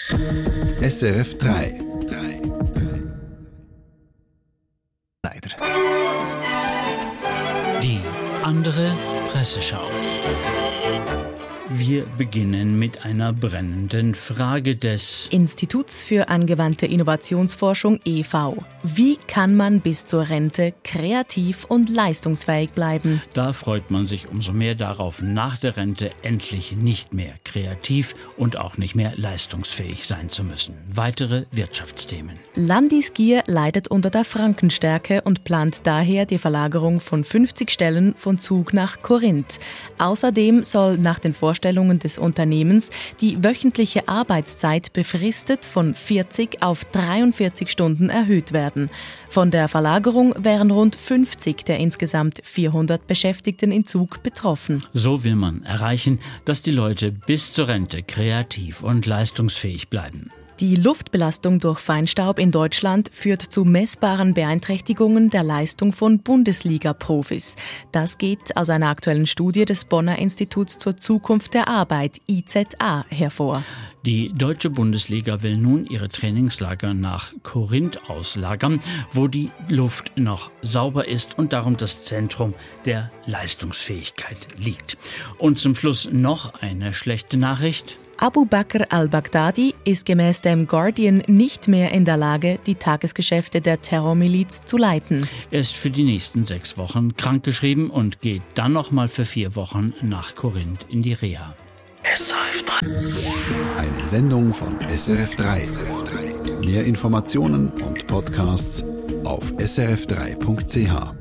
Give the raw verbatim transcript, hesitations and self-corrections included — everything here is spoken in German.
S R F drei. Leider. Die andere Presseschau. Wir beginnen mit einer brennenden Frage des Instituts für angewandte Innovationsforschung E V. Wie kann man bis zur Rente kreativ und leistungsfähig bleiben? Da freut man sich umso mehr darauf, nach der Rente endlich nicht mehr kreativ und auch nicht mehr leistungsfähig sein zu müssen. Weitere Wirtschaftsthemen. Landesgier leidet unter der Frankenstärke und plant daher die Verlagerung von fünfzig Stellen von Zug nach Korinth. Außerdem soll nach den Vorstellungen des Unternehmens die wöchentliche Arbeitszeit befristet von vierzig auf dreiundvierzig Stunden erhöht werden. Von der Verlagerung wären rund fünfzig der insgesamt vierhundert Beschäftigten in Zug betroffen. So will man erreichen, dass die Leute bis zur Rente kreativ und leistungsfähig bleiben. Die Luftbelastung durch Feinstaub in Deutschland führt zu messbaren Beeinträchtigungen der Leistung von Bundesliga-Profis. Das geht aus einer aktuellen Studie des Bonner Instituts zur Zukunft der Arbeit, I Z A, hervor. Die deutsche Bundesliga will nun ihre Trainingslager nach Korinth auslagern, wo die Luft noch sauber ist und darum das Zentrum der Leistungsfähigkeit liegt. Und zum Schluss noch eine schlechte Nachricht. Abu Bakr al-Baghdadi ist gemäß dem Guardian nicht mehr in der Lage, die Tagesgeschäfte der Terrormiliz zu leiten. Er ist für die nächsten sechs Wochen krankgeschrieben und geht dann noch mal für vier Wochen nach Korinth in die Reha. S R F drei. Eine Sendung von S R F drei. Mehr Informationen und Podcasts auf s r f drei punkt c h.